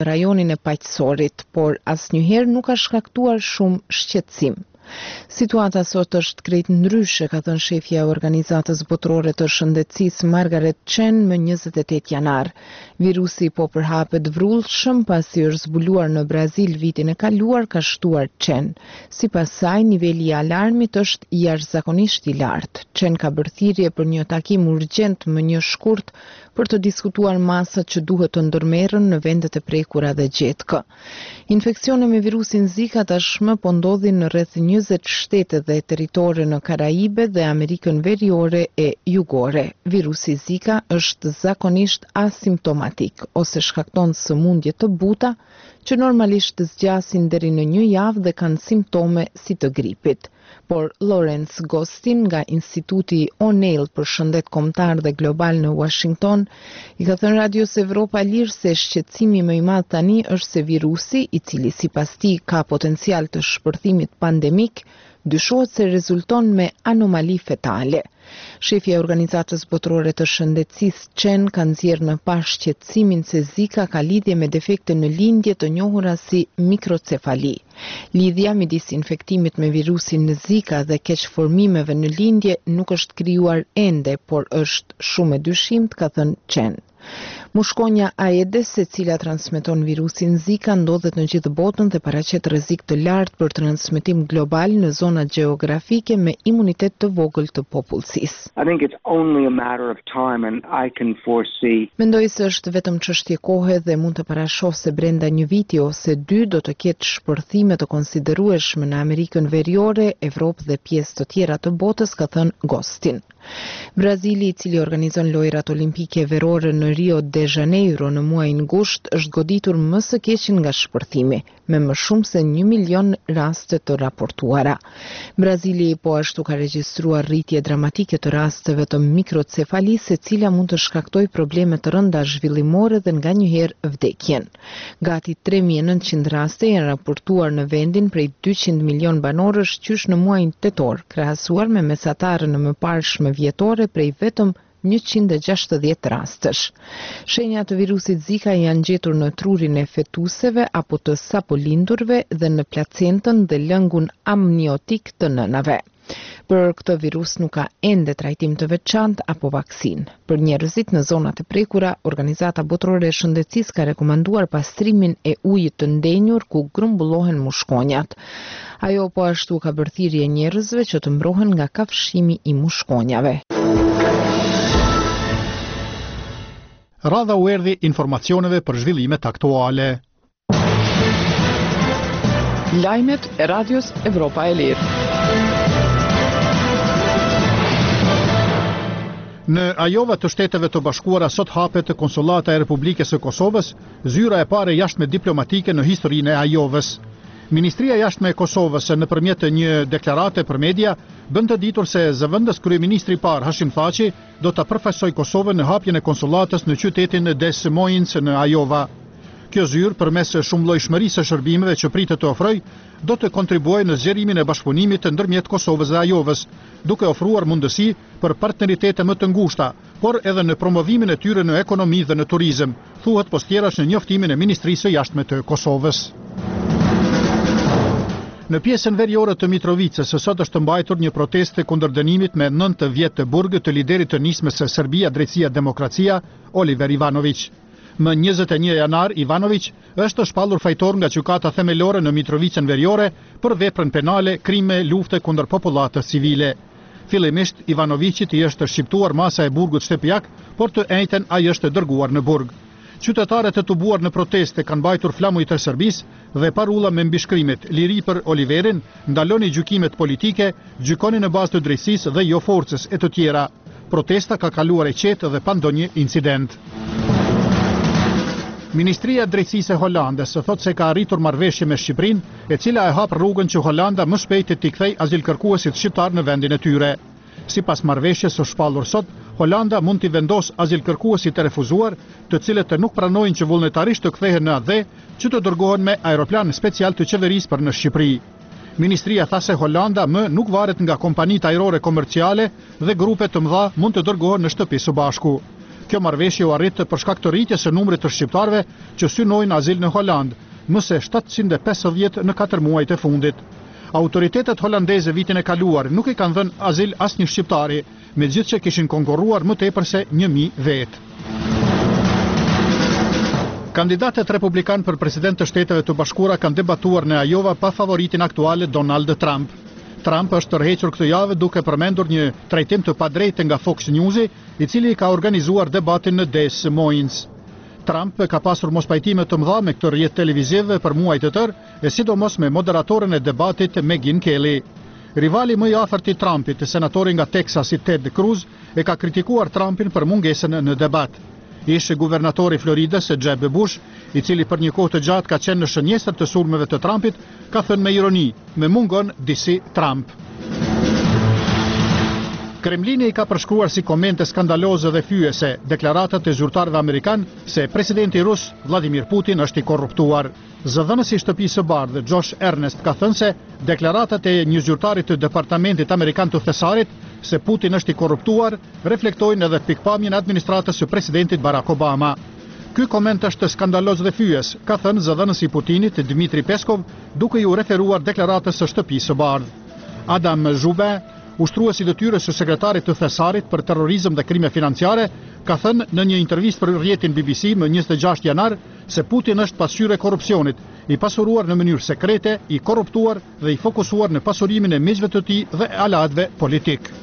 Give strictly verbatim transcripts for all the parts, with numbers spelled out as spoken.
rajonin e Paqësorit, por asnjëherë nuk ka shkaktuar shumë shqetësim. Situata sot është krejt ndryshe, ka thënë shefja e Organizatës Botërore të Shëndetësisë Margaret Chan më njëzet e tetë janar. Virusi po përhapet vrullshëm pasi është zbuluar në Brazil vitin e kaluar, ka shtuar Chan. Sipas saj, niveli i alarmit është jashtëzakonisht i lartë. Chan ka bërë thirrje për një takim urgjent më një shkurt për të diskutuar masat që duhet të ndërmerren në vendet e prekura dhe gjetkë. Infeksione me virusin Zika tashmë po ndodhin në rreth njëzet shtete dhe territore në Karaibe dhe Amerikën Veriore e Jugore. Virusi Zika është zakonisht asimptomatik ose shkakton sëmundje të buta që normalisht të zgjasin deri në një javë dhe kanë simptome si të gripit. Por Lawrence Gostin nga Instituti O'Neill për Shëndet Kombëtar dhe Global në Washington i ka thënë Radios Evropa Lirë se shqetësimi më i madh tani është se virusi, i cili sipas tij ka potencial të shpërthimit pandemik, dyshohet se rezulton me anomali fetale. Shefja e Organizatës Botërore të Shëndetësisë Chan ka nxjerrë në pa shqetësimin se Zika ka lidhje me defekte në lindje të njohura si mikrocefali. Lidhja midis infektimit me virusin në Zika dhe keqformimeve në lindje nuk është krijuar ende, por është shumë e dyshimt, ka thënë Chan. Mushkonja Aedes, e cila transmeton virusin Zika, ndodhet në gjithë botën dhe paraqet rrezik të lartë për transmetim global në zona gjeografike me imunitet të vogël të popullsisë. I think it's only a matter of time and I can foresee. Mendoj se është vetëm çështje kohe dhe mund të parashoh se brenda një viti ose dy do të ketë shpërthime të konsiderueshme në Amerikën Veriore, Evropë dhe pjesë të tjera të botës, ka thënë Gostin. Brazili, i cili organizon lojrat olimpike verore në Rio de Janeiro në muajin gusht, është goditur më së keqin nga shpërthimi, me më shumë se një milion raste të raportuara. Brazili po ashtu ka regjistruar rritje dramatike të rasteve të mikrocefalisë, e cila mund të shkaktojë probleme të rënda zhvillimore dhe nganjëherë vdekjen. Gati tre mijë e nëntëqind raste janë raportuar në vendin prej dyqind milion banorësh qysh në muajin tetor, krahasuar me mesatarën e mëparshme vjetore prej vetëm njëqind e gjashtëdhjetë rastësh. Shenja të virusit Zika janë gjetur në trurin e fetuseve apo të sapolindurve dhe në placentën dhe lëngun amniotik të nënave. Për këtë virus nuk ka ende trajtim të veçantë apo vaksinë. Për njerëzit në zonat e prekura, Organizata Botërore e Shëndetësisë ka rekomanduar pastrimin e ujit të ndenjur ku grumbullohen mushkonjat. Ajo po ashtu ka bërë thirrje njerëzve që të mbrohen nga kafshimi i mushkonjave. Radha u erdhi informacioneve për zhvillimet aktuale. Lajmet e Radios Evropa e Lirë. Në Ajova të Shteteve të Bashkuara sot hapet Konsullata e Republikës së Kosovës, zyra e parë jashtme diplomatike në historinë e Ajovës. Ministria e Jashtme e Kosovës nëpërmjet një deklarate për media bën të ditur se zëvendës kryeministri i parë Hashim Thaçi do ta përfaqësojë Kosovën në hapjen e konsullatës në qytetin Des Moines në Ajova. Kjo zyrë, përmes shumëllojshmërisë së shërbimeve që pritet të ofrojë, do të kontribuojë në zgjerimin e bashkëpunimit ndërmjet Kosovës dhe Ajovës, duke ofruar mundësi për partneritete më të ngushta, por edhe në promovimin e tyre në ekonomi dhe në turizëm, thuhet postjerash në njoftimin e Ministrisë së Jashtme të Kosovës. Në pjesën veriore të Mitrovicës, sot është mbajtur një protestë kundër dënimit me nëntë vjet të burg të liderit të nismës së Serbia Drejtësia Demokracia, Oliver Ivanović. Më njëzet e një janar, Ivanović është shpallur fajtor nga gjykata themelore në Mitrovicën veriore për veprën penale, krime, lufte kundër popullatës civile. Fillimisht, Ivanovićit i është shqiptuar masa e burgut shtëpiak, por të njëjtën ai është dërguar në burg. Qytetarët e tubuar në proteste kanë mbajtur flamujt e Serbisë dhe parulla me mbishkrimet "Liri për Oliverin", "Ndaloni gjykimet politike", "Gjykoni në bazë të drejtësisë dhe jo forcës" e të tjera. Protesta ka kaluar e qetë dhe pa ndonjë incident. Ministria e Drejtësisë e Holandës thotë se ka arritur marrëveshje me Shqipërinë, e cila e hap rrugën që Holanda më shpejt të kthejë azilkërkuesit shqiptar në vendin e tyre. Sipas marrëveshjes së shpallur sot, Holanda mund t'i vendos azilkërkuesit të refuzuar, të cilët të nuk pranojnë që vullnetarisht të kthehen në atë, që të dërgohen me aeroplan special të qeverisë për në Shqipëri. Ministria tha se Holanda më nuk varet nga kompanitë ajrore komerciale dhe grupe të mëdha mund të dërgohen në shtëpi së bashku. Kjo marrëveshje u arrit për shkak të rritjes së numrit të shqiptarëve që synojnë azil në Holand, më se shtatëqind e pesëdhjetë në katër muajt e fundit. Autoritetet holandeze vitin e kaluar nuk i kanë dhënë azil asnjë shqiptari, megjithëse kishin konkurruar më tepër se një mijë vetë. Kandidatët republikan për president të Shteteve të Bashkuara kanë debatuar në Iowa pa favoritin aktuale Donald Trump. Trump është tërhequr këtë javë duke përmendur një trajtim të padrejtë nga Fox News, i cili ka organizuar debatin në Des Moines. Trump ka pasur mospajtime të mëdha me këtë rrjet televiziv për muaj të tërë, e sidomos me moderatorën e debatit Megyn Kelly. Rivali më i afërt i Trumpit, senatori nga Texas Ted Cruz, e ka kritikuar Trumpin për mungesën në debat. Ish guvernatori i Floridës Jeb Bush, i cili për një kohë të gjatë ka qenë në shënjestër të sulmeve të Trumpit, ka thënë me ironi, me mungon disi Trump. Kremlini i ka përshkruar si komente skandaloze dhe fyese deklaratat e zyrtarëve amerikan se presidenti rus Vladimir Putin është i korruptuar. Zëdhënësi i shtëpisë së bardhë Josh Earnest ka thënë se deklaratat e një zyrtari të departamentit amerikan të thesarit se Putin është i korruptuar reflektojnë edhe pikpamjen e administratës së presidentit Barack Obama. Ky koment është skandaloz dhe fyes, ka thënë zëdhënësi i Putinit Dmitri Peskov, duke ju referuar deklaratës së shtëpisë së bardhë. Adam Zhubin, ushtruesi i detyrës së sekretarit të thesarit për terrorizëm dhe krime financiare, ka thënë në një intervistë për rrjetin B B C më njëzet e gjashtë janar se Putin është pasqyrë e korrupsionit, i pasuruar në mënyrë sekrete, i korruptuar dhe i fokusuar në pasurimin e miqve të tij dhe alatëve politik.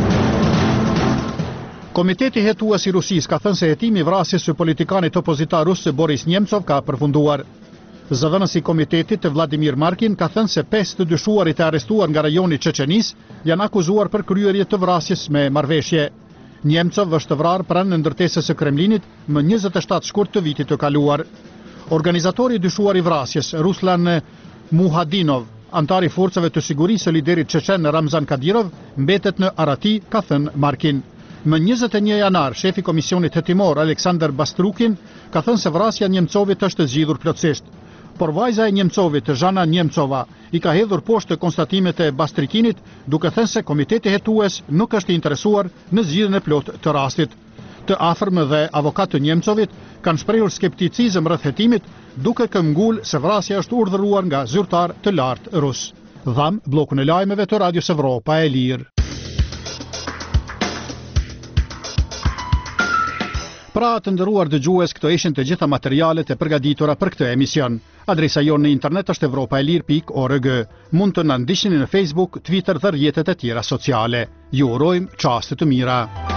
Komiteti hetues i Rusisë ka thënë se hetimi i vrasjes së politikanit opozitar rus Boris Nemcov ka përfunduar. Zëdhënësi i komitetit Vladimir Markin ka thënë se pesë të dyshuarit e arrestuar nga rajoni Çeçenis janë akuzuar për kryerje të vrasjes me marrëveshje. Nemcov është vrarë pranë ndërtesës së Kremlinit më njëzet e shtatë shkurt të vitit të kaluar. Organizatori i dyshuar i vrasjes, Ruslan Muhadinov, antar i forcave të sigurisë së liderit çeçen Ramzan Kadyrov, mbetet në Arati, ka thënë Markin. Më njëzet e një janar, shefi komisionit hetimor Aleksandr Bastrukin ka thënë se vrasja Nemcovit është zgjidhur plotësisht. Por vajza e Nemcovit, Zhana Nemcova, i ka hedhur poshtë konstatimet e Bastrikinit, duke thënë se komiteti hetues nuk është i interesuar në zgjidhjen e plotë të rastit. Të afërm dhe avokat të Nemcovit kanë shprehur skepticizëm rreth hetimit, duke këmbgul se vrasja është urdhëruar nga zyrtar të lartë rus. Dham bllokun e lajmeve të Radios Evropa e Lirë. Pra të nderuar dëgjues, këto ishin të gjitha materialet e përgatitura për këtë emision. Adresa jonë në internet është evropaelir pikë org. Mund të na ndiqni në Facebook, Twitter dhe rrjetet e tjera sociale. Ju urojmë çaste të mira.